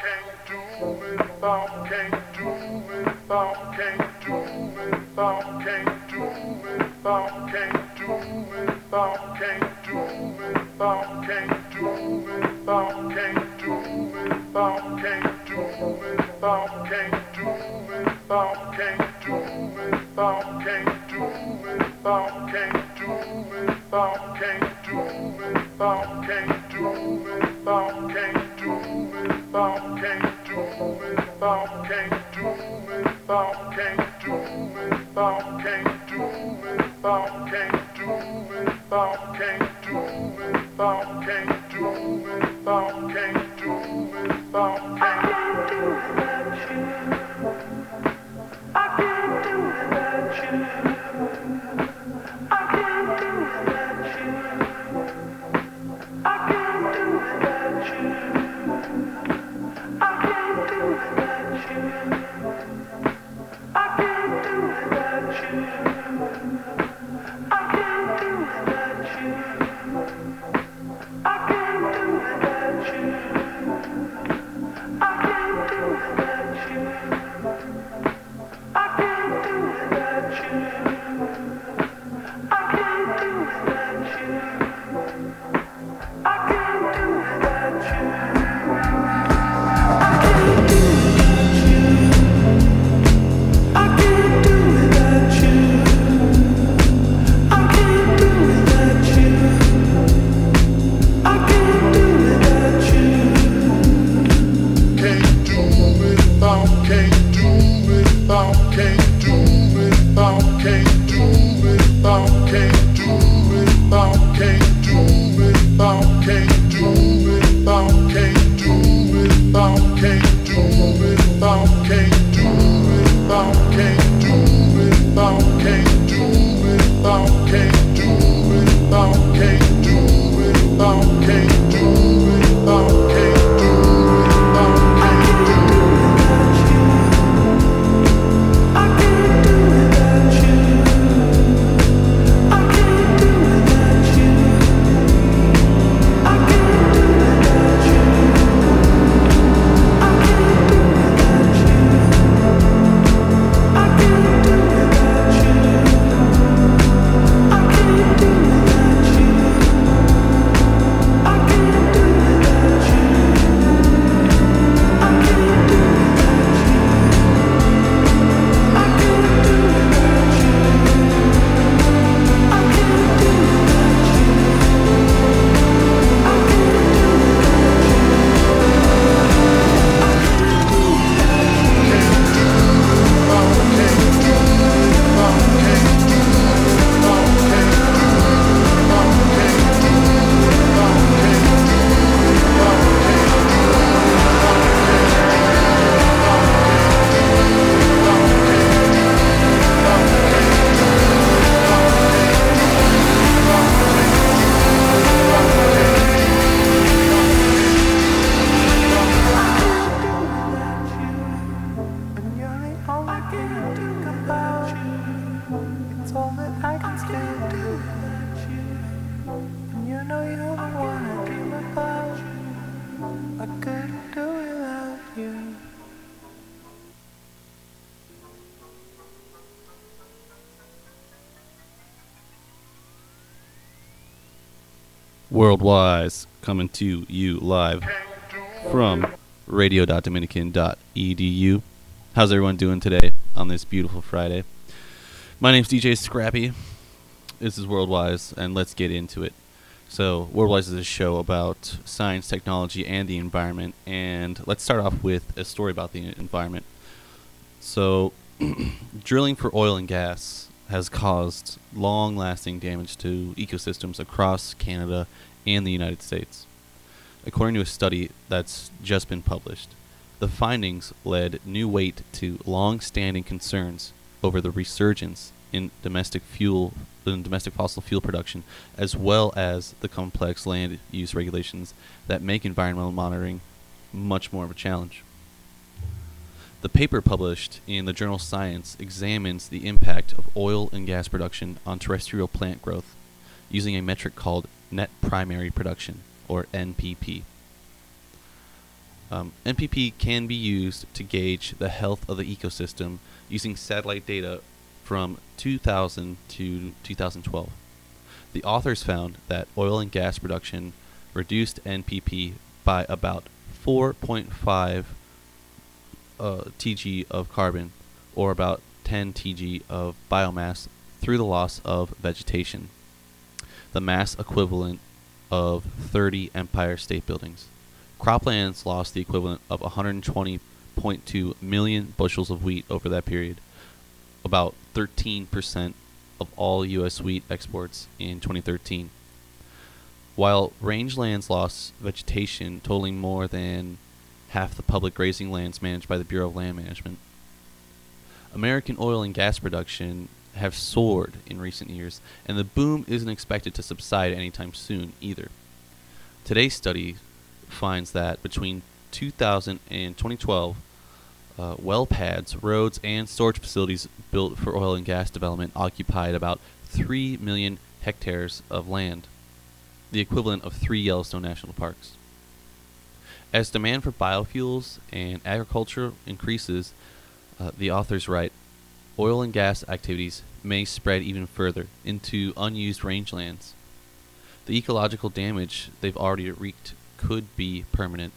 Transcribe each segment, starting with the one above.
Worldwise, coming to you live from radio.dominican.edu. How's everyone doing today on this beautiful Friday? My name's DJ Scrappy. This is Worldwise, and let's get into it. So, Worldwise is a show about science, technology, and the environment, and let's start off with a story about the environment. So, drilling for oil and gas has caused long-lasting damage to ecosystems across Canada and the United States. According to a study that's just been published, the findings led new weight to long-standing concerns over the resurgence in domestic fossil fuel production, as well as the complex land use regulations that make environmental monitoring much more of a challenge. The paper published in the journal Science examines the impact of oil and gas production on terrestrial plant growth using a metric called net primary production, or NPP. NPP can be used to gauge the health of the ecosystem using satellite data from 2000 to 2012. The authors found that oil and gas production reduced NPP by about 4.5 TG of carbon, or about 10 TG of biomass, through the loss of vegetation, the mass equivalent of 30 Empire State Buildings. Croplands lost the equivalent of 120.2 million bushels of wheat over that period, about 13% of all U.S. wheat exports in 2013. While rangelands lost vegetation totaling more than half the public grazing lands managed by the Bureau of Land Management. American oil and gas production have soared in recent years, and the boom isn't expected to subside anytime soon either. Today's study finds that between 2000 and 2012, well pads, roads, and storage facilities built for oil and gas development occupied about 3 million hectares of land, the equivalent of 3 Yellowstone National Parks. As demand for biofuels and agriculture increases, the authors write, oil and gas activities may spread even further into unused rangelands. The ecological damage they've already wreaked could be permanent.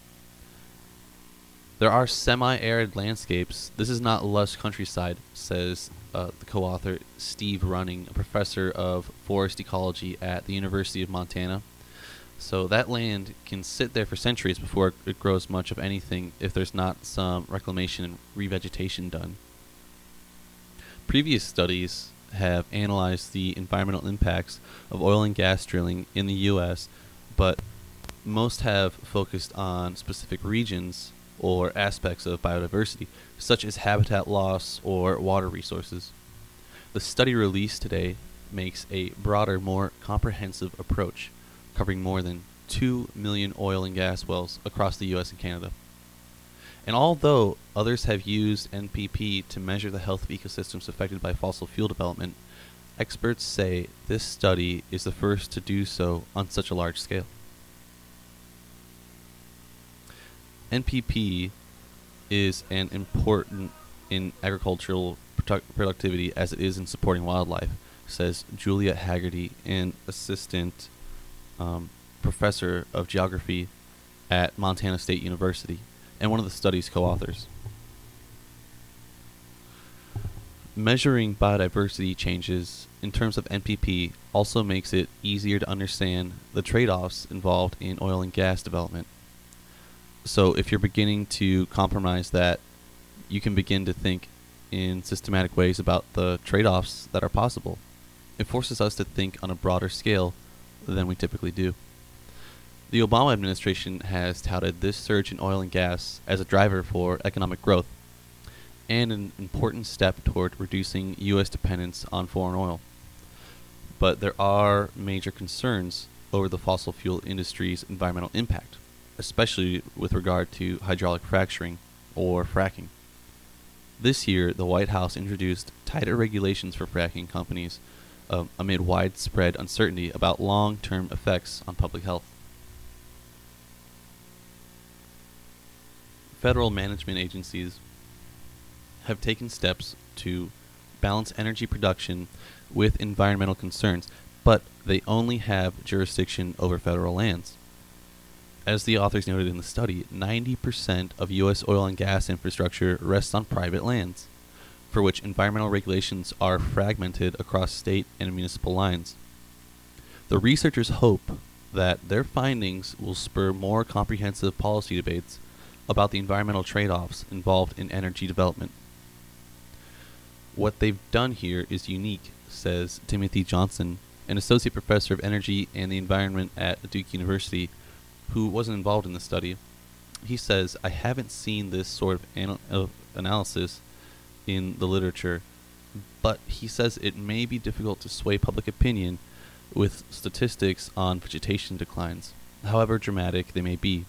There are semi-arid landscapes. This is not lush countryside, says the co-author Steve Running, a professor of forest ecology at the University of Montana. So that land can sit there for centuries before it grows much of anything if there's not some reclamation and revegetation done. Previous studies have analyzed the environmental impacts of oil and gas drilling in the U.S., but most have focused on specific regions or aspects of biodiversity, such as habitat loss or water resources. The study released today makes a broader, more comprehensive approach, covering more than 2 million oil and gas wells across the U.S. and Canada. And although others have used NPP to measure the health of ecosystems affected by fossil fuel development, experts say this study is the first to do so on such a large scale. NPP is as important in agricultural productivity as it is in supporting wildlife, says Julia Haggerty, an assistant professor of geography at Montana State University and one of the study's co-authors. Measuring biodiversity changes in terms of NPP also makes it easier to understand the trade-offs involved in oil and gas development. So if you're beginning to compromise that, you can begin to think in systematic ways about the trade-offs that are possible. It forces us to think on a broader scale than we typically do. The Obama administration has touted this surge in oil and gas as a driver for economic growth and an important step toward reducing U.S. dependence on foreign oil. But there are major concerns over the fossil fuel industry's environmental impact, especially with regard to hydraulic fracturing or fracking. This year, the White House introduced tighter regulations for fracking companies amid widespread uncertainty about long-term effects on public health. Federal management agencies have taken steps to balance energy production with environmental concerns, but they only have jurisdiction over federal lands. As the authors noted in the study, 90% of U.S. oil and gas infrastructure rests on private lands, for which environmental regulations are fragmented across state and municipal lines. The researchers hope that their findings will spur more comprehensive policy debates about the environmental trade-offs involved in energy development. What they've done here is unique, says Timothy Johnson, an associate professor of energy and the environment at Duke University, who wasn't involved in the study. He says, I haven't seen this sort of analysis in the literature, but he says it may be difficult to sway public opinion with statistics on vegetation declines, however dramatic they may be.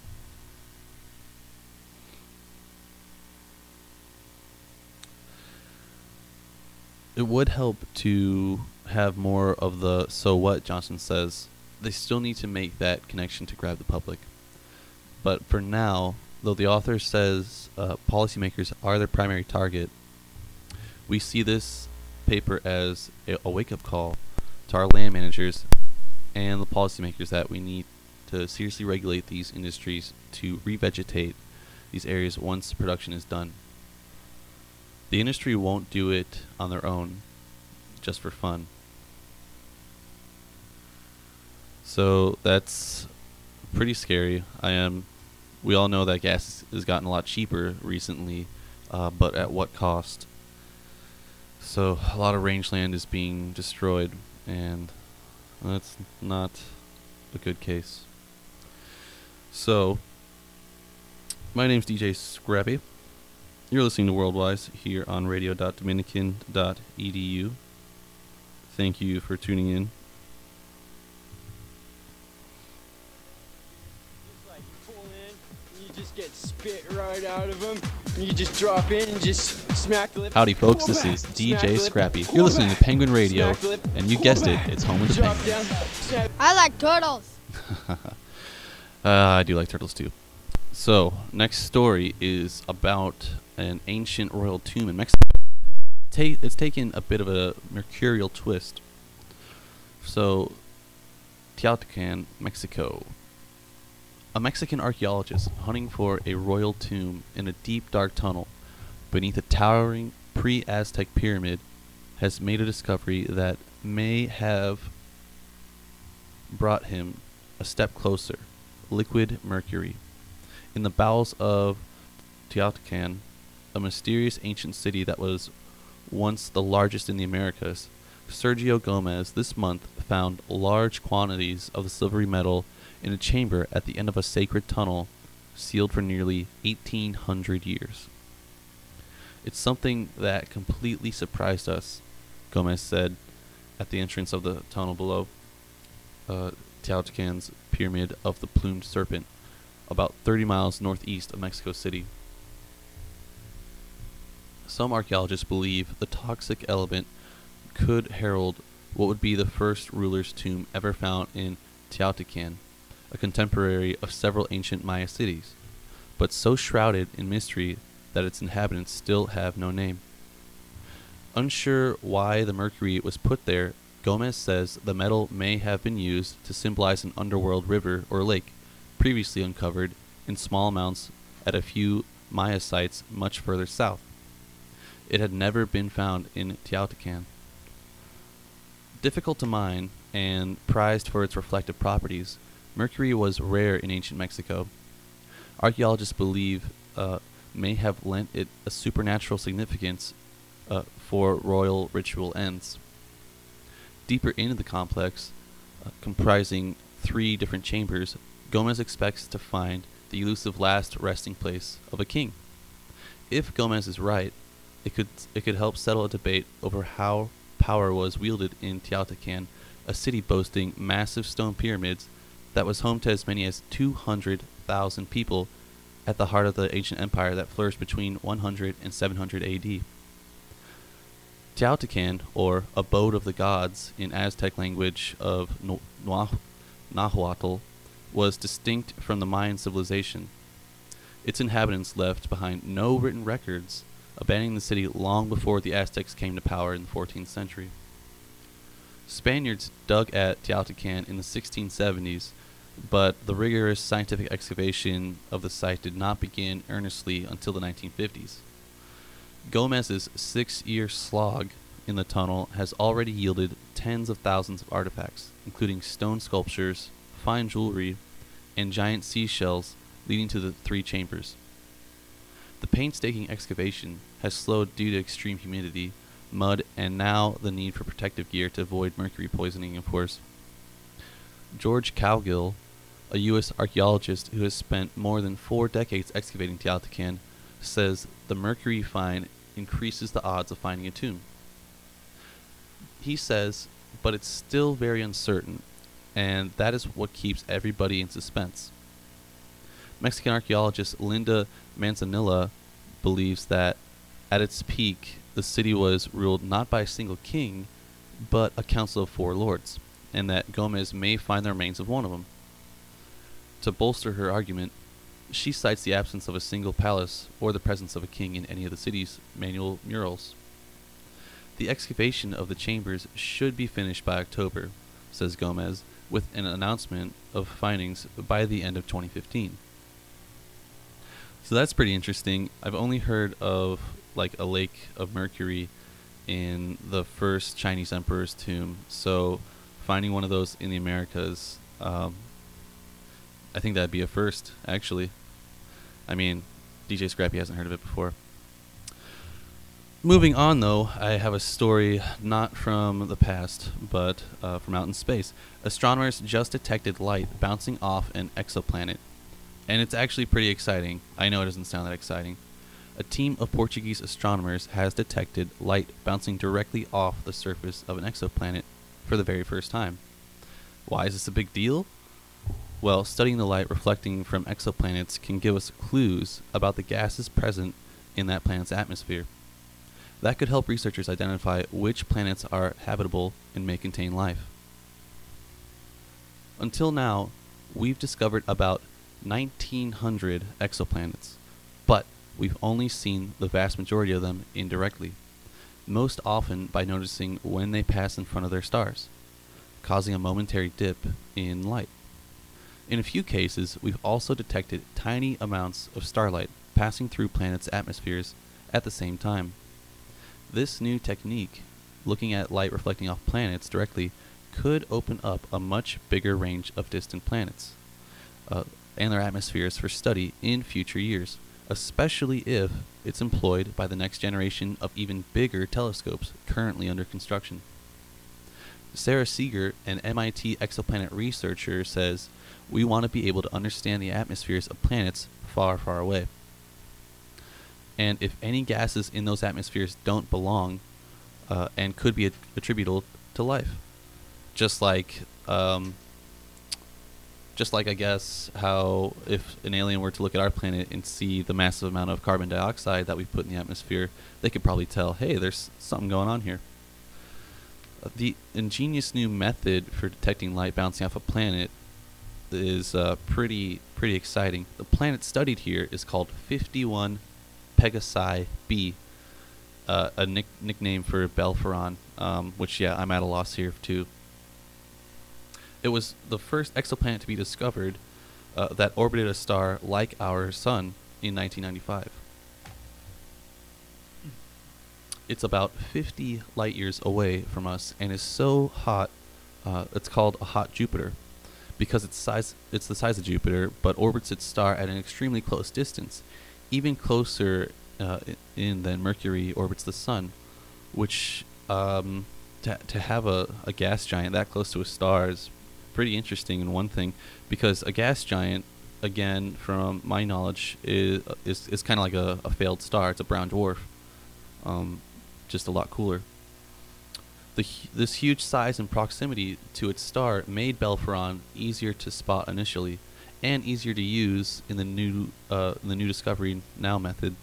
It would help to have more of the so what, Johnson says. They still need to make that connection to grab the public. But for now, Though the author says policymakers are their primary target, we see this paper as a wake-up call to our land managers and the policymakers that we need to seriously regulate these industries to revegetate these areas once production is done. The industry won't do it on their own, just for fun. So that's pretty scary. We all know that gas has gotten a lot cheaper recently, but at what cost? So a lot of rangeland is being destroyed, and that's not a good case. So, my name's DJ Scrappy. You're listening to Worldwise here on radio.dominican.edu. Thank you for tuning in. Just get spit right out of them. You just drop in and just smack the lip. Howdy, folks. This is DJ Scrappy. You're listening to Penguin Radio, and you guessed it, it's home of the Penguins. I like turtles. I do like turtles too. So, next story is about an ancient royal tomb in Mexico. It's taken a bit of a mercurial twist. So, Teotihuacan, Mexico. A Mexican archaeologist hunting for a royal tomb in a deep, dark tunnel beneath a towering pre-Aztec pyramid has made a discovery that may have brought him a step closer: liquid mercury. In the bowels of Teotihuacan, a mysterious ancient city that was once the largest in the Americas, Sergio Gomez this month found large quantities of the silvery metal in a chamber at the end of a sacred tunnel sealed for nearly 1,800 years. It's something that completely surprised us, Gomez said at the entrance of the tunnel below Teotihuacan's Pyramid of the Plumed Serpent, about 30 miles northeast of Mexico City. Some archaeologists believe the toxic element could herald what would be the first ruler's tomb ever found in Teotihuacan, a contemporary of several ancient Maya cities, but so shrouded in mystery that its inhabitants still have no name. Unsure why the mercury was put there, Gomez says the metal may have been used to symbolize an underworld river or lake, previously uncovered in small amounts at a few Maya sites much further south. It had never been found in Teotihuacan. Difficult to mine and prized for its reflective properties, mercury was rare in ancient Mexico. Archaeologists believe may have lent it a supernatural significance for royal ritual ends. Deeper into the complex, comprising 3 different chambers, Gomez expects to find the elusive last resting place of a king. If Gomez is right, it could help settle a debate over how power was wielded in Teotihuacan, a city boasting massive stone pyramids that was home to as many as 200,000 people at the heart of the ancient empire that flourished between 100 and 700 AD. Teotihuacan, or abode of the gods in Aztec language of Nahuatl, was distinct from the Mayan civilization. Its inhabitants left behind no written records, abandoning the city long before the Aztecs came to power in the 14th century. Spaniards dug at Teotihuacan in the 1670s, but the rigorous scientific excavation of the site did not begin earnestly until the 1950s. Gomez's 6-year slog in the tunnel has already yielded tens of thousands of artifacts, including stone sculptures, fine jewelry, and giant seashells leading to the 3 chambers. The painstaking excavation has slowed due to extreme humidity, mud, and now the need for protective gear to avoid mercury poisoning, of course. George Cowgill, a U.S. archaeologist who has spent more than 4 decades excavating Teotihuacan, says the mercury find increases the odds of finding a tomb. He says, but it's still very uncertain, and that is what keeps everybody in suspense. Mexican archaeologist Linda Manzanilla believes that at its peak, the city was ruled not by a single king, but a council of 4 lords, and that Gomez may find the remains of one of them. To bolster her argument, She cites the absence of a single palace or the presence of a king in any of the city's manual murals. The excavation of the chambers should be finished by October, says Gomez, with an announcement of findings by the end of 2015. So that's pretty interesting. I've only heard of like a lake of mercury in the first Chinese emperor's tomb. So finding one of those in the Americas, I think that'd be a first, actually. I mean, DJ Scrappy hasn't heard of it before. Moving on, though, I have a story not from the past, but from out in space. Astronomers just detected light bouncing off an exoplanet. And it's actually pretty exciting. I know it doesn't sound that exciting. A team of Portuguese astronomers has detected light bouncing directly off the surface of an exoplanet for the very first time. Why is this a big deal? Well, studying the light reflecting from exoplanets can give us clues about the gases present in that planet's atmosphere. That could help researchers identify which planets are habitable and may contain life. Until now, we've discovered about 1,900 exoplanets, but we've only seen the vast majority of them indirectly, most often by noticing when they pass in front of their stars, causing a momentary dip in light. In a few cases, we've also detected tiny amounts of starlight passing through planets' atmospheres at the same time. This new technique, looking at light reflecting off planets directly, could open up a much bigger range of distant planets and their atmospheres for study in future years, especially if it's employed by the next generation of even bigger telescopes currently under construction. Sarah Seeger, an MIT exoplanet researcher, says, "We want to be able to understand the atmospheres of planets far, far away. And if any gases in those atmospheres don't belong and could be attributable to life. Just like I guess how if an alien were to look at our planet and see the massive amount of carbon dioxide that we put in the atmosphere, they could probably tell, hey, there's something going on here. The ingenious new method for detecting light bouncing off a planet is pretty exciting. The planet studied here is called 51 Pegasi b, a nickname for Belpharon, which, yeah, I'm at a loss here too. It was the first exoplanet to be discovered that orbited a star like our sun in 1995. It's about 50 light years away from us and is so hot, it's called a hot Jupiter, because it's the size of Jupiter, but orbits its star at an extremely close distance, even closer than Mercury orbits the sun, which to have a gas giant that close to a star is pretty interesting in one thing, because a gas giant, again, from my knowledge, is kind of like a failed star. It's a brown dwarf, just a lot cooler. This huge size and proximity to its star made Belpharon easier to spot initially, and easier to use in the new Discovery Now method.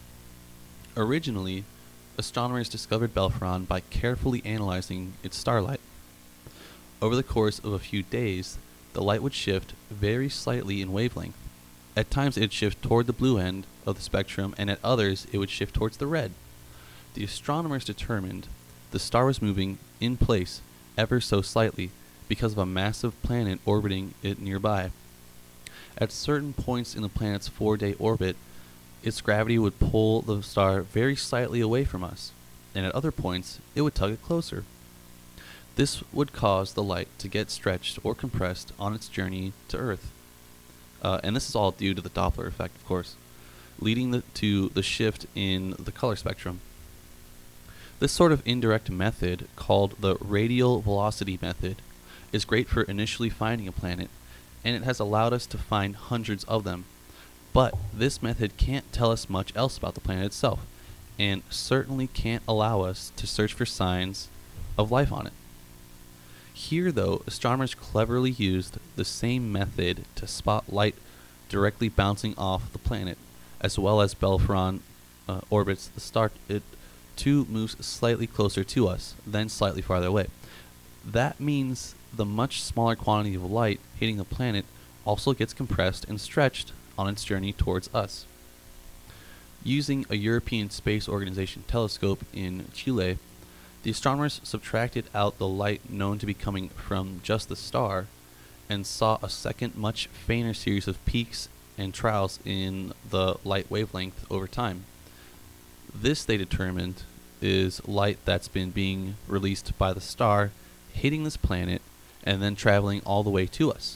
Originally, astronomers discovered Belpharon by carefully analyzing its starlight. Over the course of a few days, the light would shift very slightly in wavelength. At times it would shift toward the blue end of the spectrum, and at others it would shift towards the red. The astronomers determined the star was moving in place ever so slightly because of a massive planet orbiting it nearby. At certain points in the planet's 4-day orbit, its gravity would pull the star very slightly away from us, and at other points it would tug it closer. This would cause the light to get stretched or compressed on its journey to Earth. And this is all due to the Doppler effect, of course, leading to the shift in the color spectrum. This sort of indirect method, called the radial velocity method, is great for initially finding a planet, and it has allowed us to find hundreds of them. But this method can't tell us much else about the planet itself, and certainly can't allow us to search for signs of life on it. Here, though, astronomers cleverly used the same method to spot light directly bouncing off the planet, as well as Belpharon orbits the star. It too moves slightly closer to us, then slightly farther away. That means the much smaller quantity of light hitting the planet also gets compressed and stretched on its journey towards us. Using a European Space Organization telescope in Chile, the astronomers subtracted out the light known to be coming from just the star and saw a second, much fainter series of peaks and troughs in the light wavelength over time. This, they determined, is light that's been being released by the star, hitting this planet, and then traveling all the way to us.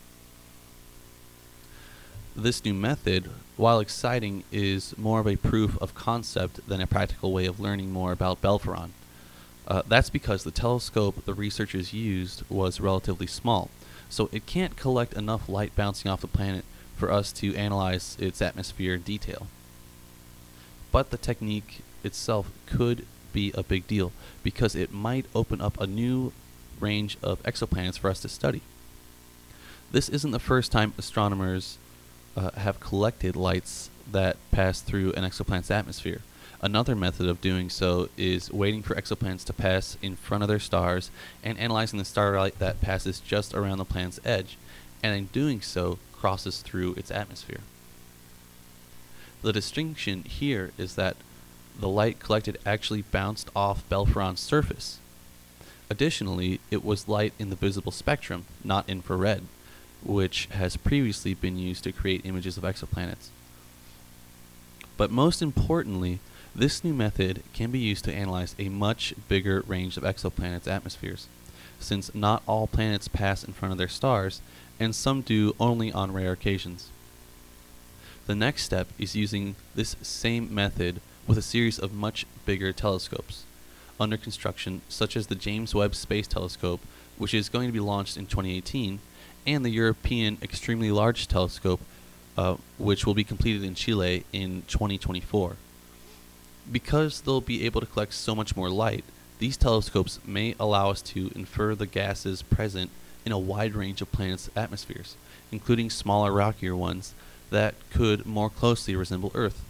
This new method, while exciting, is more of a proof of concept than a practical way of learning more about Belphegor. That's because the telescope the researchers used was relatively small, so it can't collect enough light bouncing off the planet for us to analyze its atmosphere in detail. But the technique itself could be a big deal because it might open up a new range of exoplanets for us to study. This isn't the first time astronomers have collected lights that pass through an exoplanet's atmosphere. Another method of doing so is waiting for exoplanets to pass in front of their stars and analyzing the starlight that passes just around the planet's edge, and in doing so crosses through its atmosphere. The distinction here is that the light collected actually bounced off Belphegor's surface. Additionally, it was light in the visible spectrum, not infrared, which has previously been used to create images of exoplanets. But most importantly, this new method can be used to analyze a much bigger range of exoplanets' atmospheres, since not all planets pass in front of their stars, and some do only on rare occasions. The next step is using this same method with a series of much bigger telescopes under construction, such as the James Webb Space Telescope, which is going to be launched in 2018, and the European Extremely Large Telescope, which will be completed in Chile in 2024. Because they'll be able to collect so much more light, these telescopes may allow us to infer the gases present in a wide range of planets' atmospheres, including smaller, rockier ones that could more closely resemble Earth.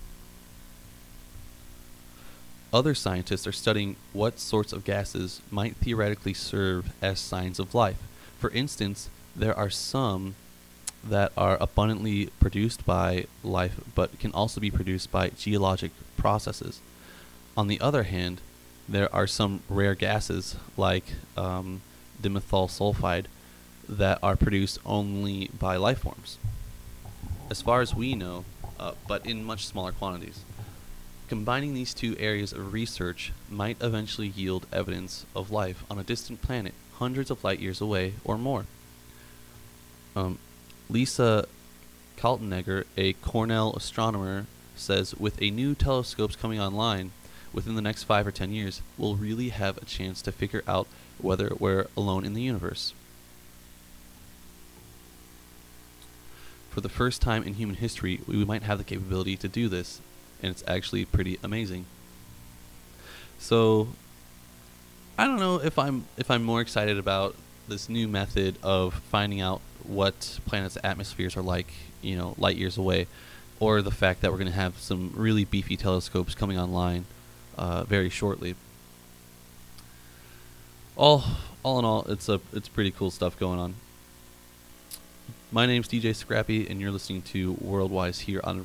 Other scientists are studying what sorts of gases might theoretically serve as signs of life. For instance, there are some that are abundantly produced by life but can also be produced by geologic processes. On the other hand, there are some rare gases like dimethyl sulfide that are produced only by life forms, as far as we know, but in much smaller quantities. Combining these two areas of research might eventually yield evidence of life on a distant planet hundreds of light years away or more. Lisa Kaltenegger, a Cornell astronomer, says with a new telescopes coming online within the next 5 or 10 years, we'll really have a chance to figure out whether we're alone in the universe. For the first time in human history, we might have the capability to do this, and it's actually pretty amazing. So, I don't know if I'm more excited about this new method of finding out what planets' atmospheres are like, light years away, or the fact that we're going to have some really beefy telescopes coming online very shortly. All in all, it's pretty cool stuff going on. My name's DJ Scrappy, and you're listening to Worldwise here on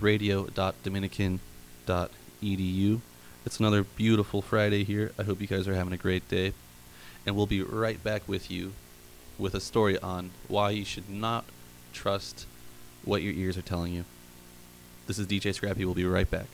radio.dominican.edu. It's another beautiful Friday here. I hope you guys are having a great day, and we'll be right back with you with a story on why you should not trust what your ears are telling you. This is DJ Scrappy. We'll be right back.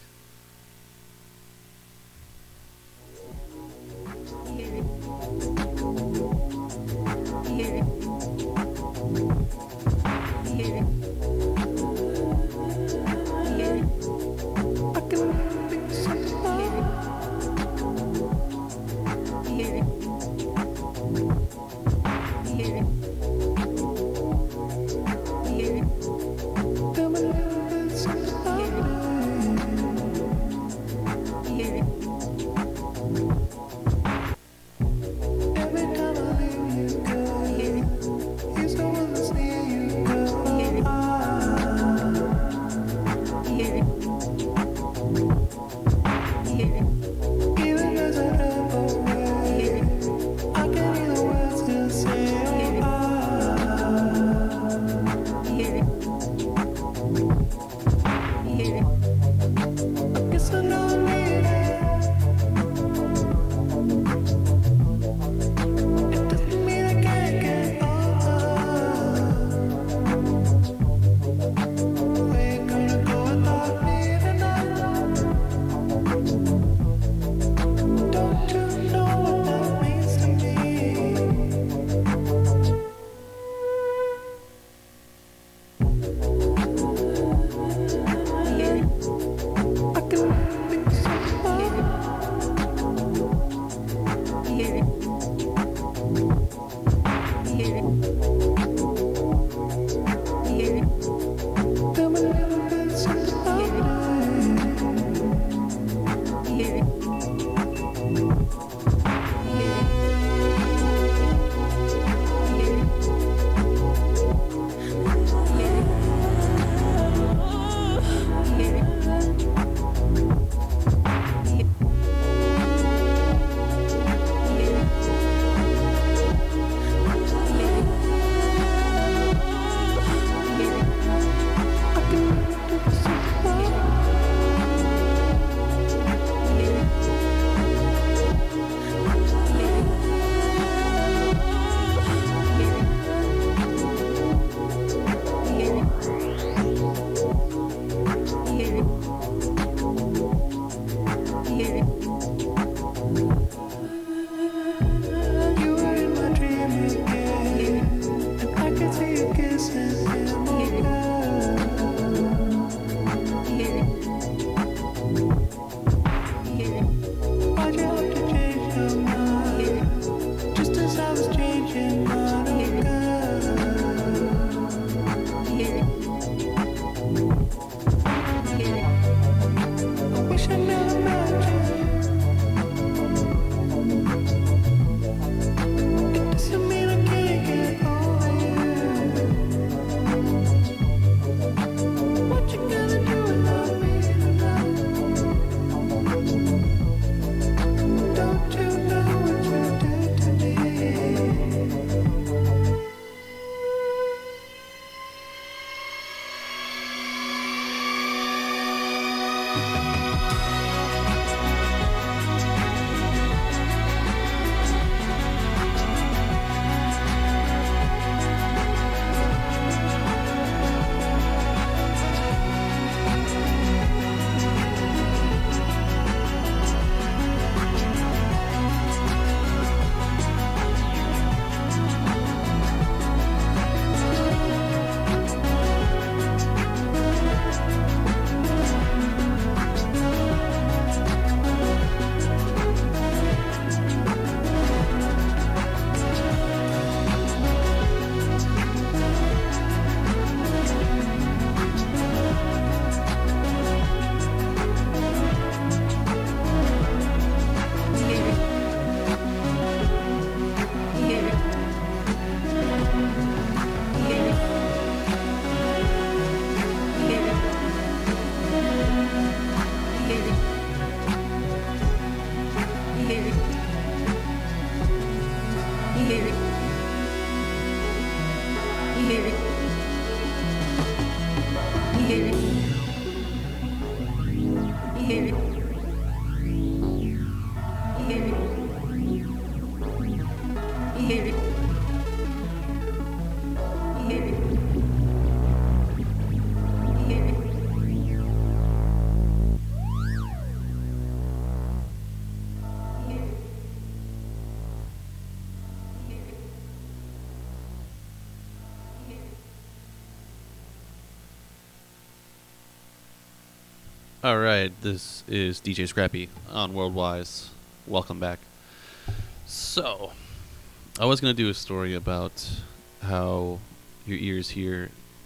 All right, this is DJ Scrappy on Worldwise. Welcome back. So, I was going to do a story about how your ears hear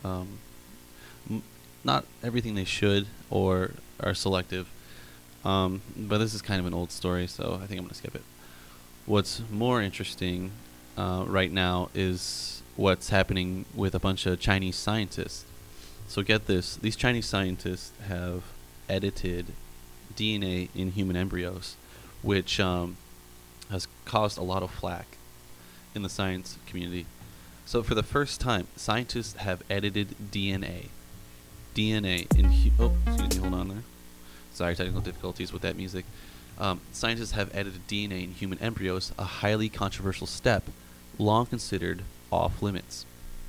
not everything they should or are selective, but this is kind of an old story, so I think I'm going to skip it. What's more interesting right now is what's happening with a bunch of Chinese scientists. So get this, these Chinese scientists have edited DNA in human embryos, which has caused a lot of flack in the science community. So for the first time, scientists have edited DNA in excuse me, hold on there. Sorry, technical difficulties with that music. Scientists have edited DNA in human embryos, a highly controversial step, long considered off limits.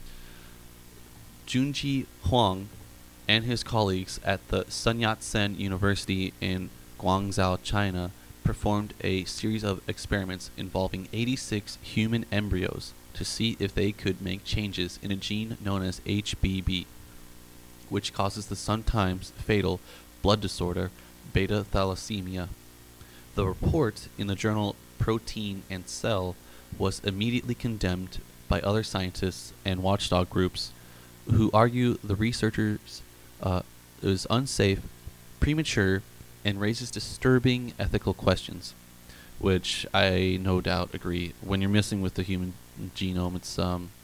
Junji Huang and his colleagues at the Sun Yat-sen University in Guangzhou, China, performed a series of experiments involving 86 human embryos to see if they could make changes in a gene known as HBB, which causes the sometimes fatal blood disorder beta thalassemia. The report in the journal Protein and Cell was immediately condemned by other scientists and watchdog groups who argue the researchers is unsafe, premature, and raises disturbing ethical questions, which I no doubt agree. When you're messing with the human genome, it's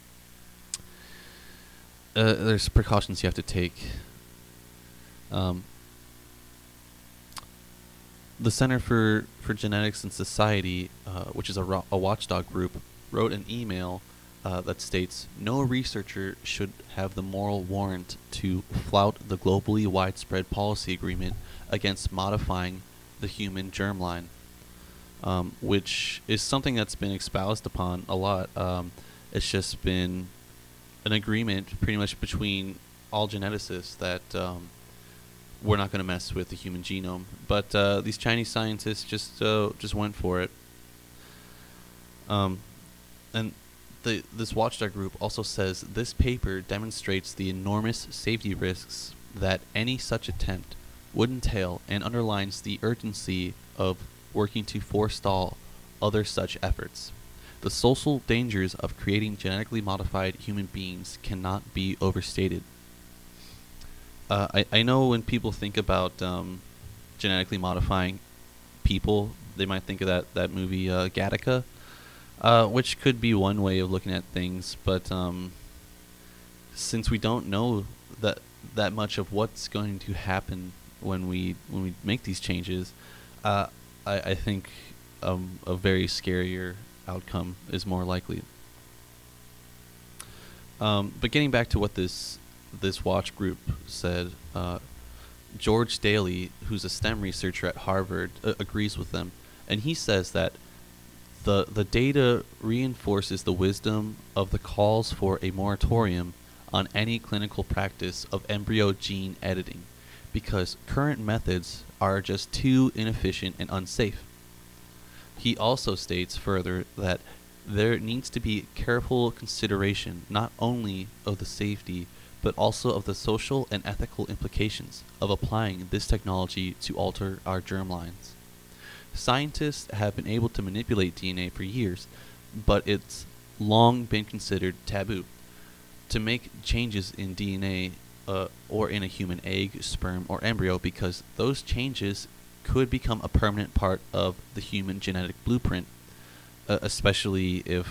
there's precautions you have to take. The Center for Genetics and Society, which is a watchdog group, wrote an email that states, no researcher should have the moral warrant to flout the globally widespread policy agreement against modifying the human germline, which is something that's been espoused upon a lot. It's just been an agreement pretty much between all geneticists that we're not going to mess with the human genome. But these Chinese scientists just went for it. And this watchdog group also says this paper demonstrates the enormous safety risks that any such attempt would entail and underlines the urgency of working to forestall other such efforts. The social dangers of creating genetically modified human beings cannot be overstated. I know when people think about genetically modifying people, they might think of that movie Gattaca. Which could be one way of looking at things, but since we don't know that much of what's going to happen when we make these changes, I think a very scarier outcome is more likely. But getting back to what this watch group said, George Daly, who's a STEM researcher at Harvard, agrees with them, and he says that the data reinforces the wisdom of the calls for a moratorium on any clinical practice of embryo gene editing, because current methods are just too inefficient and unsafe. He also states further that there needs to be careful consideration not only of the safety but also of the social and ethical implications of applying this technology to alter our germlines. Scientists have been able to manipulate DNA for years, but it's long been considered taboo. To make changes in DNA or in a human egg, sperm, or embryo, because those changes could become a permanent part of the human genetic blueprint, especially if,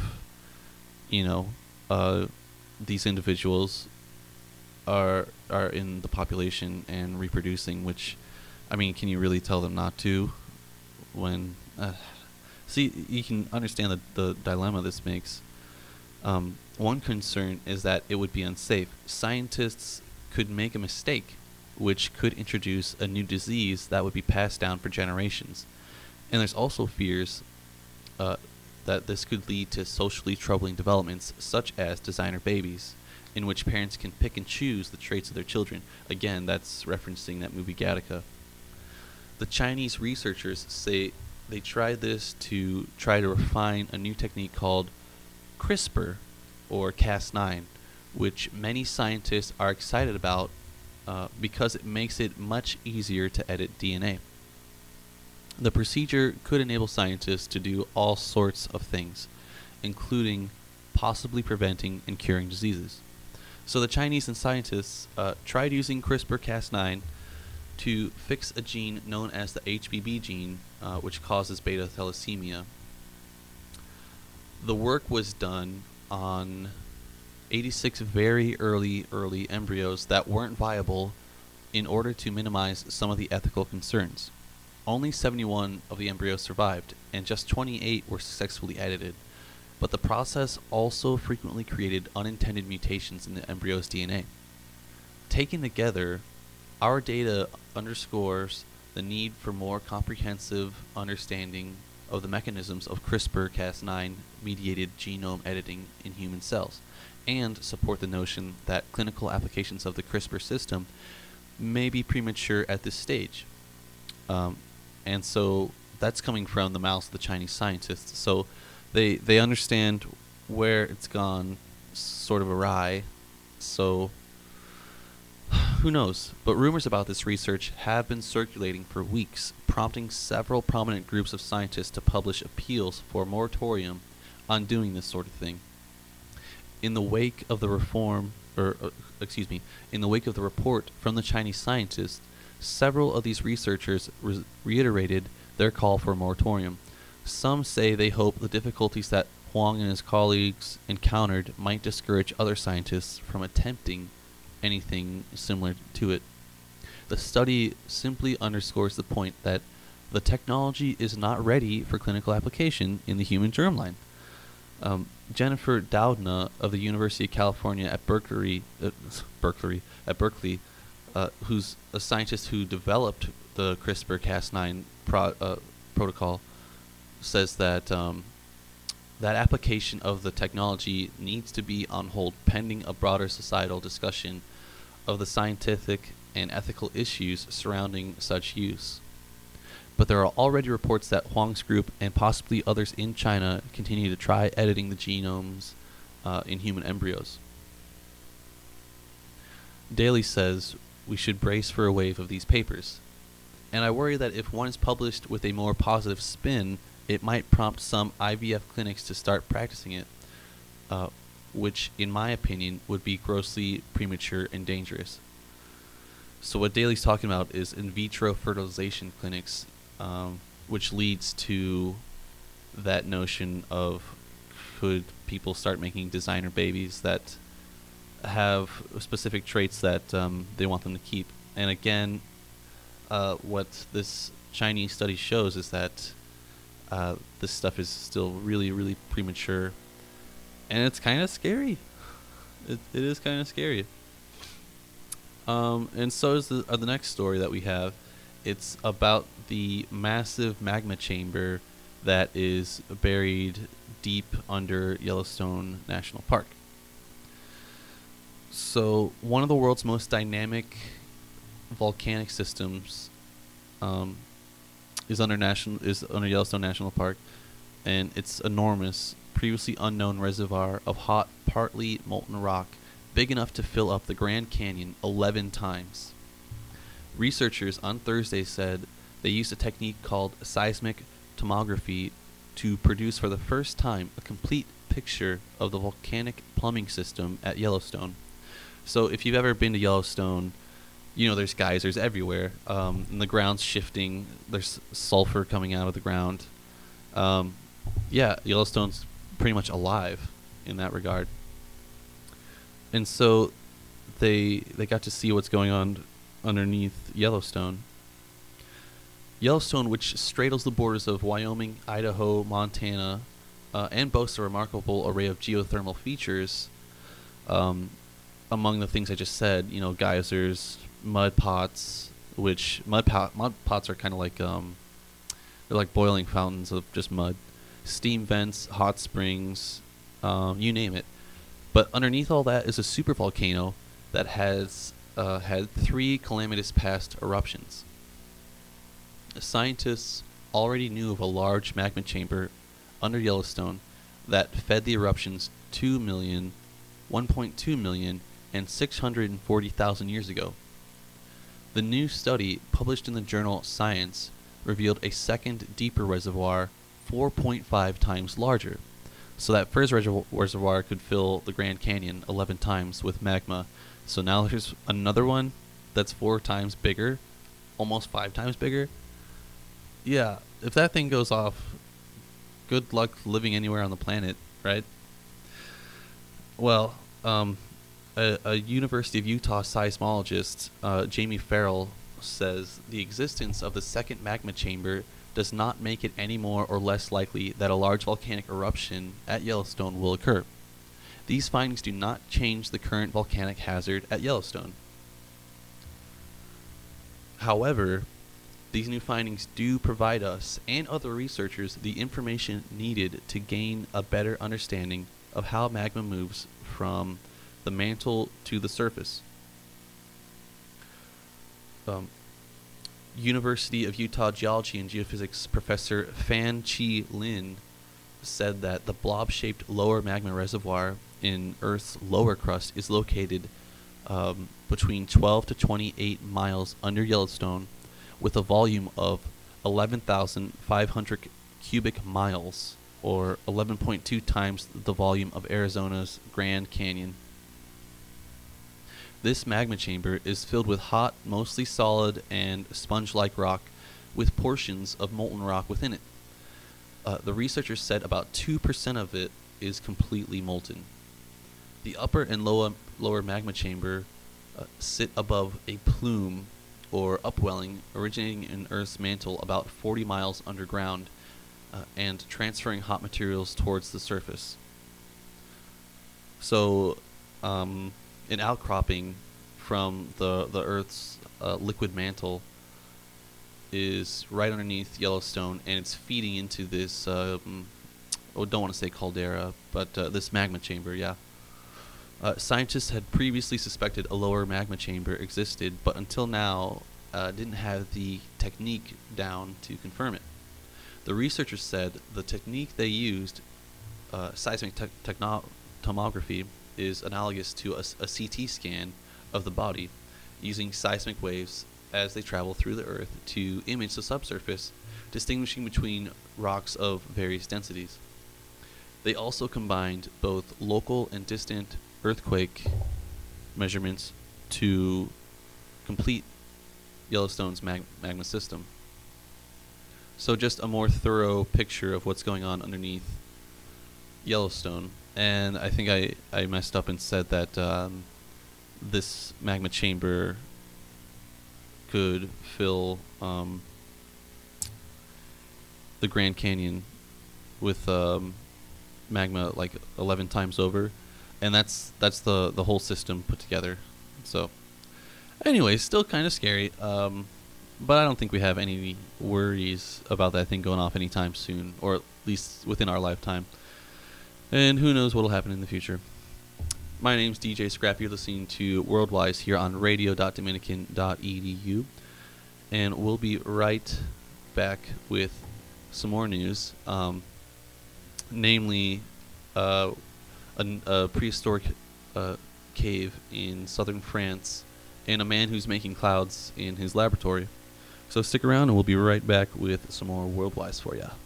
these individuals are in the population and reproducing, which, I mean, can you really tell them not to? When see, you can understand the dilemma this makes. One concern is that it would be unsafe. Scientists could make a mistake, which could introduce a new disease that would be passed down for generations. And there's also fears that this could lead to socially troubling developments, such as designer babies, in which parents can pick and choose the traits of their children. Again, that's referencing that movie Gattaca. The Chinese researchers say they tried this to try to refine a new technique called CRISPR, or Cas9, which many scientists are excited about because it makes it much easier to edit DNA. The procedure could enable scientists to do all sorts of things, including possibly preventing and curing diseases. So the Chinese and scientists tried using CRISPR-Cas9 to fix a gene known as the HBB gene, which causes beta thalassemia. The work was done on 86 very early embryos that weren't viable in order to minimize some of the ethical concerns. Only 71 of the embryos survived, and just 28 were successfully edited. But the process also frequently created unintended mutations in the embryo's DNA. Taken together, our data underscores the need for more comprehensive understanding of the mechanisms of CRISPR-Cas9 mediated genome editing in human cells, and support the notion that clinical applications of the CRISPR system may be premature at this stage. And so that's coming from the mouths of the Chinese scientists. So they understand where it's gone sort of awry. So who knows? But rumors about this research have been circulating for weeks, prompting several prominent groups of scientists to publish appeals for a moratorium on doing this sort of thing. In the wake of the in the wake of the report from the Chinese scientists, several of these researchers reiterated their call for a moratorium. Some say they hope the difficulties that Huang and his colleagues encountered might discourage other scientists from attempting anything similar to it. The study simply underscores the point that the technology is not ready for clinical application in the human germline. Jennifer Doudna of the University of California at Berkeley, who's a scientist who developed the CRISPR-Cas9 protocol, says that that application of the technology needs to be on hold pending a broader societal discussion of the scientific and ethical issues surrounding such use. But there are already reports that Huang's group and possibly others in China continue to try editing the genomes in human embryos. Daly says we should brace for a wave of these papers, and I worry that if one is published with a more positive spin, it might prompt some IVF clinics to start practicing it, which, in my opinion, would be grossly premature and dangerous. So what Daly's talking about is in vitro fertilization clinics, which leads to that notion of could people start making designer babies that have specific traits that they want them to keep. And again, what this Chinese study shows is that this stuff is still really, really premature. And it's kind of scary. It is kind of scary. And so is the next story that we have. It's about the massive magma chamber that is buried deep under Yellowstone National Park. So, one of the world's most dynamic volcanic systems is under Yellowstone National Park, and it's enormous, previously unknown reservoir of hot, partly molten rock, big enough to fill up the Grand Canyon 11 times. Researchers on Thursday said they used a technique called seismic tomography to produce for the first time a complete picture of the volcanic plumbing system at Yellowstone. So if you've ever been to Yellowstone, you know there's geysers everywhere, and the ground's shifting. There's sulfur coming out of the ground. Yeah, Yellowstone's pretty much alive in that regard. And so they got to see what's going on underneath Yellowstone. Yellowstone, which straddles the borders of Wyoming, Idaho, Montana, and boasts a remarkable array of geothermal features. Among the things I just said, geysers, mud pots, which mud pots are kind of like they're like boiling fountains of just mud, steam vents, hot springs, you name it. But underneath all that is a supervolcano that has had 3 calamitous past eruptions. Scientists already knew of a large magma chamber under Yellowstone that fed the eruptions 2 million, 1.2 million, and 640,000 years ago. The new study, published in the journal Science, revealed a second, deeper reservoir 4.5 times larger. So that first reservoir could fill the Grand Canyon 11 times with magma. So now there's another one that's 4 times bigger, almost 5 times bigger. Yeah, if that thing goes off, good luck living anywhere on the planet, right? Well, a University of Utah seismologist, Jamie Farrell, says the existence of the second magma chamber does not make it any more or less likely that a large volcanic eruption at Yellowstone will occur. These findings do not change the current volcanic hazard at Yellowstone. However, these new findings do provide us and other researchers the information needed to gain a better understanding of how magma moves from the mantle to the surface. University of Utah Geology and Geophysics professor Fan Chi Lin said that the blob-shaped lower magma reservoir in Earth's lower crust is located between 12 to 28 miles under Yellowstone, with a volume of 11,500 cubic miles, or 11.2 times the volume of Arizona's Grand Canyon. This magma chamber is filled with hot, mostly solid and sponge-like rock, with portions of molten rock within it. The researchers said about 2% of it is completely molten. The upper and lower magma chamber sit above a plume, or upwelling, originating in Earth's mantle about 40 miles underground, and transferring hot materials towards the surface. So, an outcropping from the Earth's liquid mantle is right underneath Yellowstone, and it's feeding into this, I don't want to say caldera, but this magma chamber, yeah. Scientists had previously suspected a lower magma chamber existed, but until now didn't have the technique down to confirm it. The researchers said the technique they used, seismic tomography, is analogous to a CT scan of the body, using seismic waves as they travel through the Earth to image the subsurface, distinguishing between rocks of various densities. They also combined both local and distant earthquake measurements to complete Yellowstone's magma system. So just a more thorough picture of what's going on underneath Yellowstone. And I think I messed up and said that this magma chamber could fill the Grand Canyon with magma like 11 times over. And that's the whole system put together. So Anyway, still kind of scary. But I don't think we have any worries about that thing going off anytime soon, or at least within our lifetime. And who knows what will happen in the future. My name's DJ Scrappy. You're listening to Worldwise here on radio.dominican.edu. And we'll be right back with some more news. Namely, a prehistoric cave in southern France and a man who's making clouds in his laboratory. So stick around and we'll be right back with some more Worldwise for ya.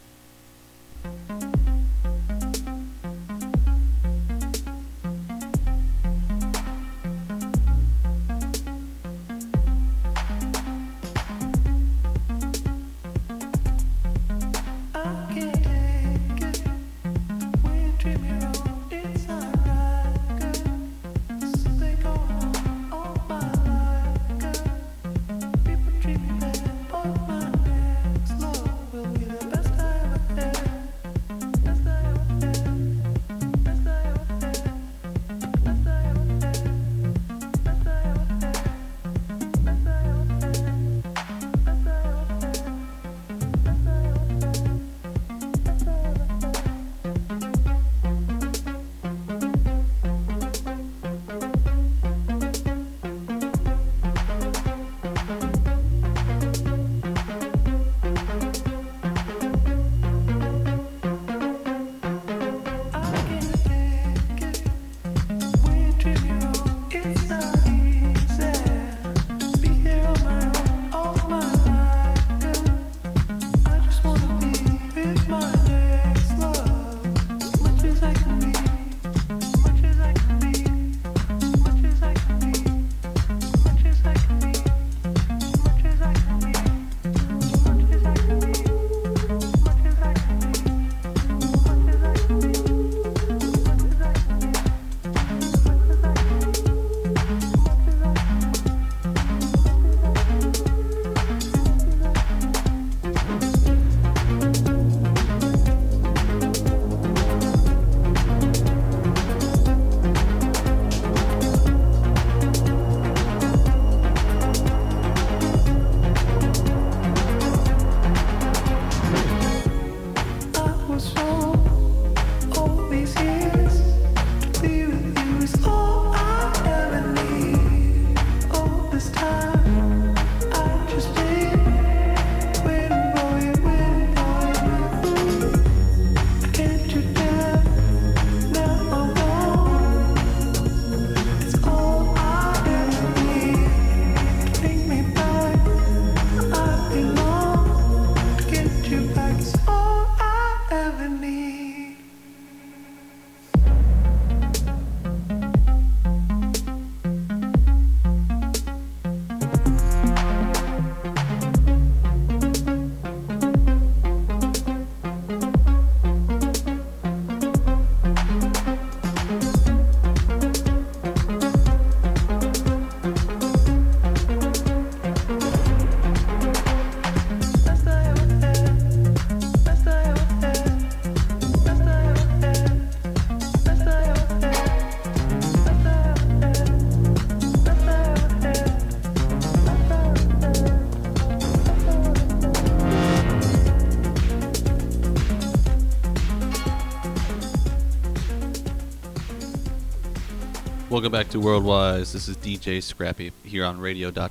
Welcome back to Worldwise. This is DJ Scrappy here on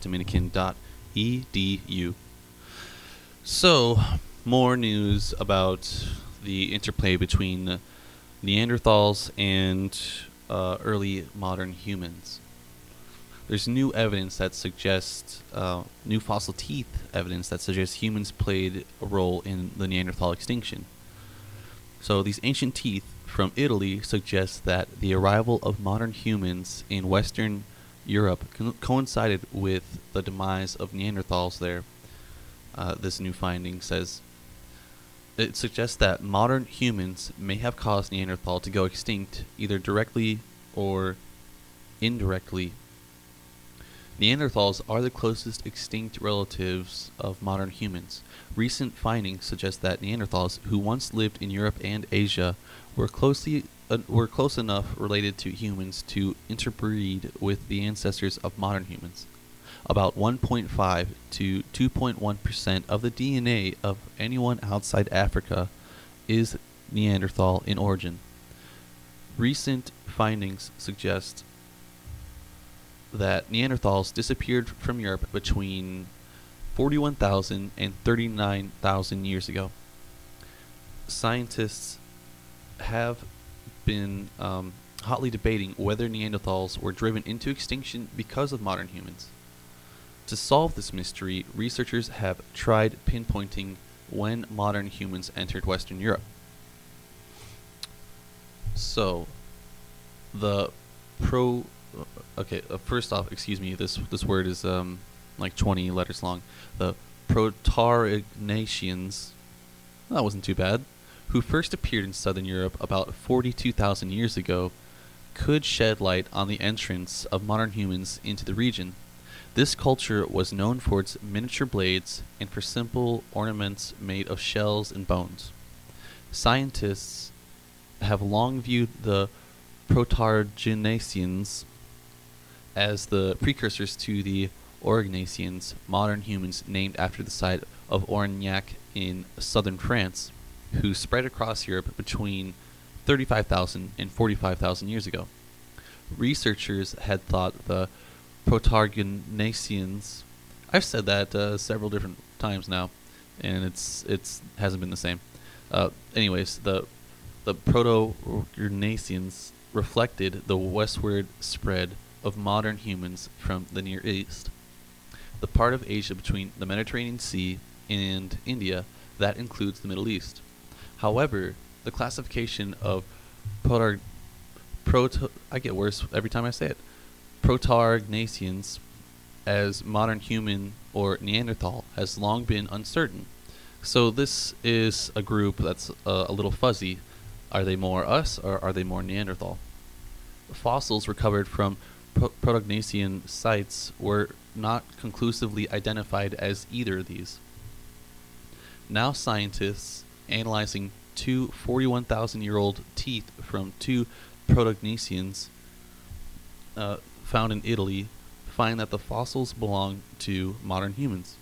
radio.dominican.edu. So, more news about the interplay between Neanderthals and early modern humans. There's new evidence that suggests, new fossil teeth evidence that suggests humans played a role in the Neanderthal extinction. So these ancient teeth from Italy suggest that the arrival of modern humans in Western Europe coincided with the demise of Neanderthals there. This new finding says it suggests that modern humans may have caused Neanderthal to go extinct either directly or indirectly. Neanderthals are the closest extinct relatives of modern humans. Recent findings suggest that Neanderthals, who once lived in Europe and Asia, were close enough related to humans to interbreed with the ancestors of modern humans. about 1.5 to 2.1% of the DNA of anyone outside Africa is Neanderthal in origin. Recent findings suggest that Neanderthals disappeared from Europe between 41,000 and 39,000 years ago. Scientists have been hotly debating whether Neanderthals were driven into extinction because of modern humans. To solve this mystery, researchers have tried pinpointing when modern humans entered Western Europe. So, first off, excuse me, this word is like 20 letters long. The Proto-Ignatians, that wasn't too bad, who first appeared in southern Europe about 42,000 years ago, could shed light on the entrance of modern humans into the region. This culture was known for its miniature blades and for simple ornaments made of shells and bones. Scientists have long viewed the Proto-Ignatians as the precursors to the Aurignacians, modern humans named after the site of Aurignac in southern France, who spread across Europe between 35,000 and 45,000 years ago. Researchers had thought the Proto-Ignatians, I've said that several different times now, and it's hasn't been the same. Anyways, the Proto-Ignatians reflected the westward spread of modern humans from the Near East, the part of Asia between the Mediterranean Sea and India that includes the Middle East. However, the classification of I get worse every time I say it, Proto-Ignatians as modern human or Neanderthal has long been uncertain. So this is a group that's a little fuzzy. Are they more us or are they more Neanderthal? Fossils recovered from Proto-Ignatian sites were not conclusively identified as either of these. Now scientists analyzing two 41,000-year-old teeth from two Proto-Ignatians found in Italy find that the fossils belong to modern humans.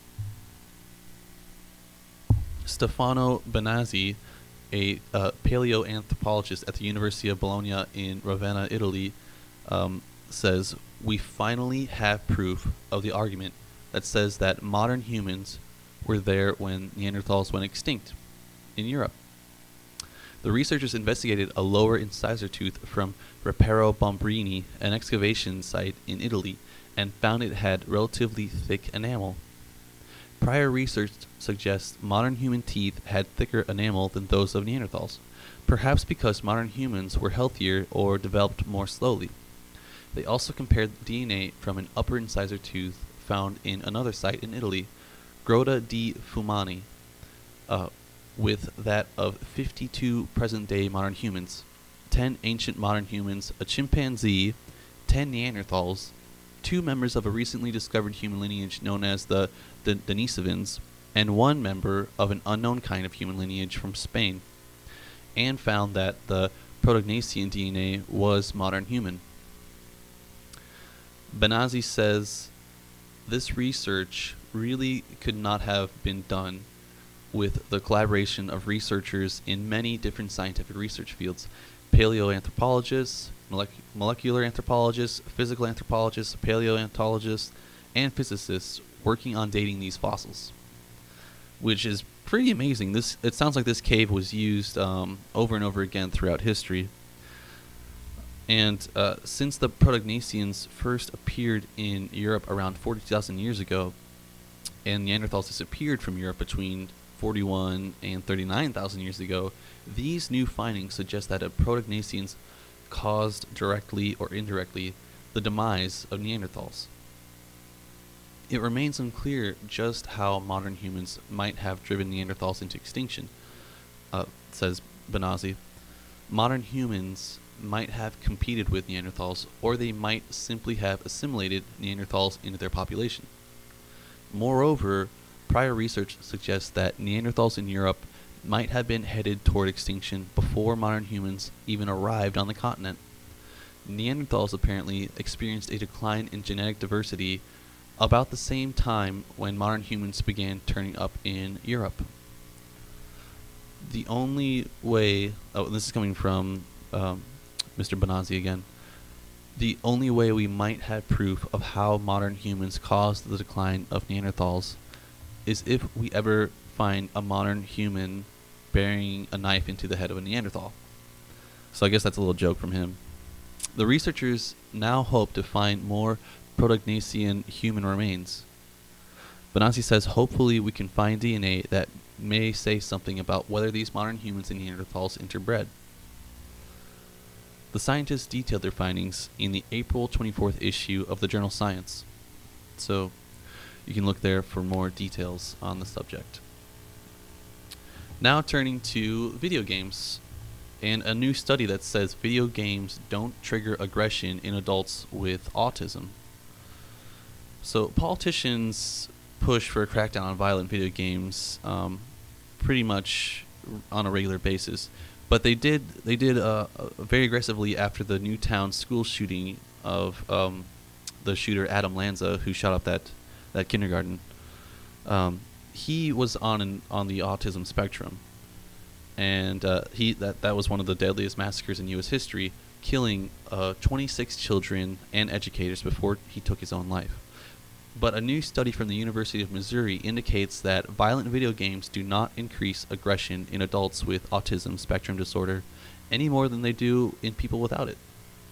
Stefano Benazzi, a paleoanthropologist at the University of Bologna in Ravenna, Italy, says, "We finally have proof of the argument that says that modern humans were there when Neanderthals went extinct in Europe." The researchers investigated a lower incisor tooth from Reparo Bombrini, an excavation site in Italy, and found it had relatively thick enamel. Prior research suggests modern human teeth had thicker enamel than those of Neanderthals, perhaps because modern humans were healthier or developed more slowly. They also compared DNA from an upper incisor tooth found in another site in Italy, Grotta di Fumani, with that of 52 present-day modern humans, 10 ancient modern humans, a chimpanzee, 10 Neanderthals, 2 members of a recently discovered human lineage known as the Denisovans, and 1 member of an unknown kind of human lineage from Spain, and found that the Proto-Ignatian DNA was modern human. Benazzi says this research really could not have been done with the collaboration of researchers in many different scientific research fields: paleoanthropologists, molecular anthropologists, physical anthropologists, paleontologists, and physicists working on dating these fossils, which is pretty amazing. It sounds like this cave was used over and over again throughout history. And since the Proto-Ignatians first appeared in Europe around 40,000 years ago, and Neanderthals disappeared from Europe between 41 and 39,000 years ago, these new findings suggest that the Proto-Ignatians caused directly or indirectly the demise of Neanderthals. It remains unclear just how modern humans might have driven Neanderthals into extinction, says Benazzi. Modern humans might have competed with Neanderthals, or they might simply have assimilated Neanderthals into their population. Moreover, prior research suggests that Neanderthals in Europe might have been headed toward extinction before modern humans even arrived on the continent. Neanderthals apparently experienced a decline in genetic diversity about the same time when modern humans began turning up in Europe. The only way, this is coming from Mr. Bonazzi again, the only way we might have proof of how modern humans caused the decline of Neanderthals is if we ever find a modern human burying a knife into the head of a Neanderthal. So I guess that's a little joke from him. The researchers now hope to find more Protognathian human remains. Bonazzi says hopefully we can find DNA that may say something about whether these modern humans and Neanderthals interbred. The scientists detailed their findings in the April 24th issue of the journal Science. So you can look there for more details on the subject. Now turning to video games, and a new study that says video games don't trigger aggression in adults with autism. So politicians push for a crackdown on violent video games pretty much on a regular basis, but they did very aggressively after the Newtown school shooting of the shooter Adam Lanza, who shot up that kindergarten. He was on the autism spectrum, and that was one of the deadliest massacres in U.S. history, killing 26 children and educators before he took his own life. But a new study from the University of Missouri indicates that violent video games do not increase aggression in adults with autism spectrum disorder any more than they do in people without it.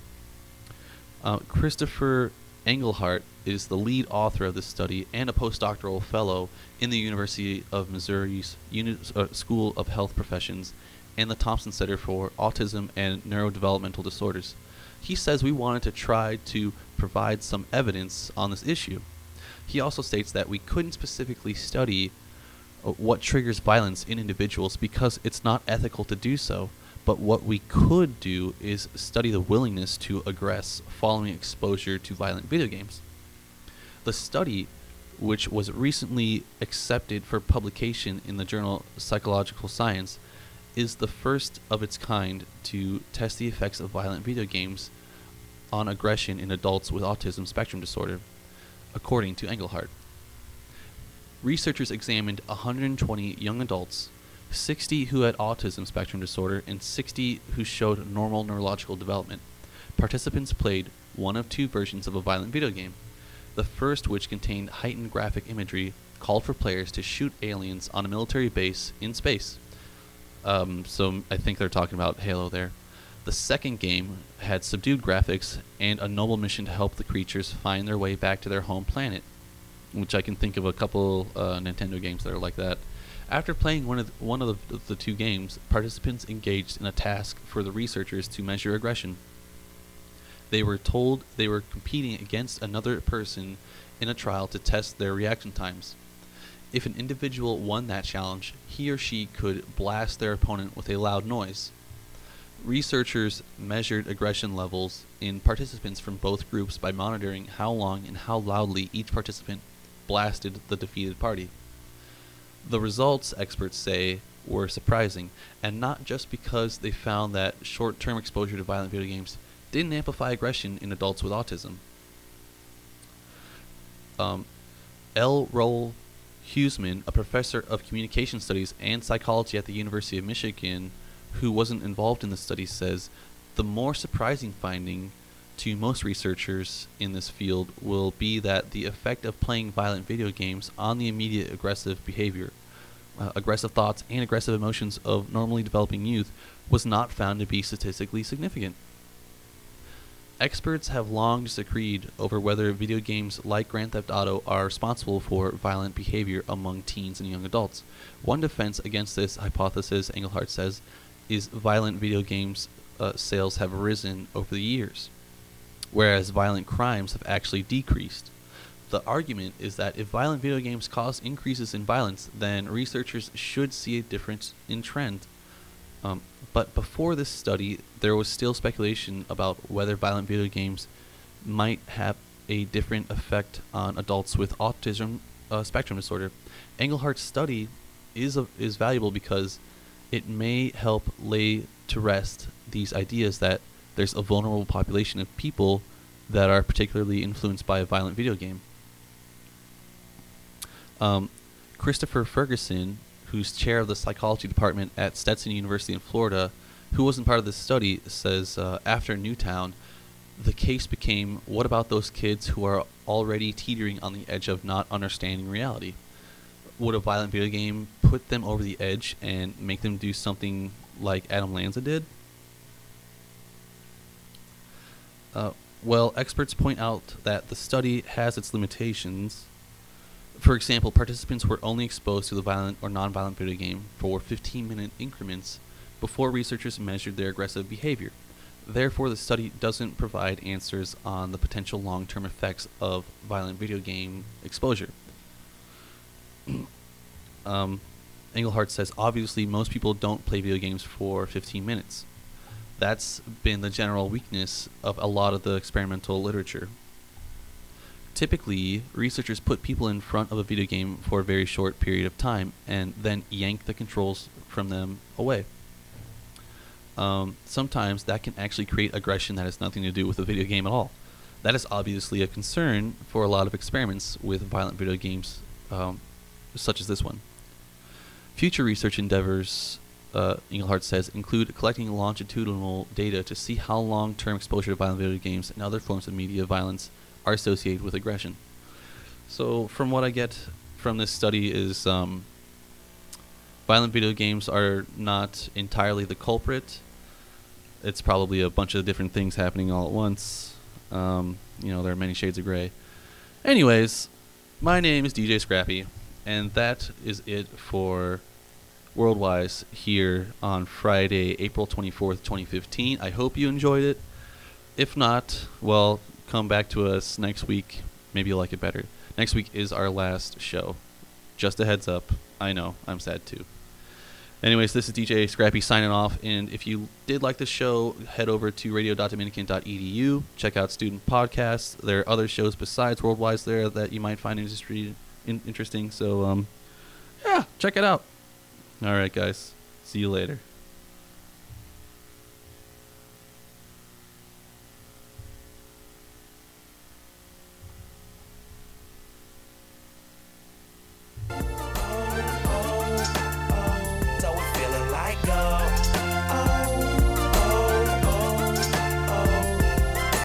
Christopher Engelhardt is the lead author of this study and a postdoctoral fellow in the University of Missouri's School of Health Professions and the Thompson Center for Autism and Neurodevelopmental Disorders. He says we wanted to try to provide some evidence on this issue. He also states that we couldn't specifically study what triggers violence in individuals because it's not ethical to do so, but what we could do is study the willingness to aggress following exposure to violent video games. The study, which was recently accepted for publication in the journal Psychological Science, is the first of its kind to test the effects of violent video games on aggression in adults with autism spectrum disorder, according to Engelhardt. Researchers examined 120 young adults, 60 who had autism spectrum disorder, and 60 who showed normal neurological development. Participants played one of two versions of a violent video game. The first, which contained heightened graphic imagery, called for players to shoot aliens on a military base in space. So I think they're talking about Halo there. The second game had subdued graphics and a noble mission to help the creatures find their way back to their home planet, which I can think of a couple Nintendo games that are like that. After playing one of the two games, participants engaged in a task for the researchers to measure aggression. They were told they were competing against another person in a trial to test their reaction times. If an individual won that challenge, he or she could blast their opponent with a loud noise. Researchers measured aggression levels in participants from both groups by monitoring how long and how loudly each participant blasted the defeated party. The results, experts say, were surprising, and not just because they found that short-term exposure to violent video games didn't amplify aggression in adults with autism. L. Roll Huseman, a professor of communication studies and psychology at the University of Michigan, who wasn't involved in the study, says the more surprising finding to most researchers in this field will be that the effect of playing violent video games on the immediate aggressive behavior, aggressive thoughts, and aggressive emotions of normally developing youth was not found to be statistically significant. Experts have long disagreed over whether video games like Grand Theft Auto are responsible for violent behavior among teens and young adults. One defense against this hypothesis, Engelhardt says, is violent video games sales have risen over the years, whereas violent crimes have actually decreased. The argument is that if violent video games cause increases in violence, then researchers should see a difference in trend. But before this study, there was still speculation about whether violent video games might have a different effect on adults with autism spectrum disorder. Engelhardt's study is valuable because it may help lay to rest these ideas that there's a vulnerable population of people that are particularly influenced by a violent video game. Christopher Ferguson, who's chair of the psychology department at Stetson University in Florida, who wasn't part of this study, says after Newtown, the case became, what about those kids who are already teetering on the edge of not understanding reality? Would a violent video game put them over the edge and make them do something like Adam Lanza did? Well, experts point out that the study has its limitations. For example, participants were only exposed to the violent or non-violent video game for 15-minute increments before researchers measured their aggressive behavior. Therefore, the study doesn't provide answers on the potential long-term effects of violent video game exposure. Engelhardt says, obviously, most people don't play video games for 15 minutes. That's been the general weakness of a lot of the experimental literature. Typically, researchers put people in front of a video game for a very short period of time and then yank the controls from them away. Sometimes that can actually create aggression that has nothing to do with the video game at all. That is obviously a concern for a lot of experiments with violent video games, such as this one. Future research endeavors, Engelhardt says, include collecting longitudinal data to see how long-term exposure to violent video games and other forms of media violence are associated with aggression. So from what I get from this study is violent video games are not entirely the culprit. It's probably a bunch of different things happening all at once. There are many shades of gray. Anyways, my name is DJ Scrappy, and that is it for Worldwise here on Friday, April 24th, 2015. I hope you enjoyed it. If not, well, come back to us next week. Maybe you'll like it better. Next week is our last show. Just a heads up. I know, I'm sad too. Anyways, this is DJ Scrappy signing off, and if you did like this show, head over to radio.dominican.edu. Check out student podcasts. There are other shows besides Worldwise there that you might find interesting, so yeah, check it out. All right, guys. See you later.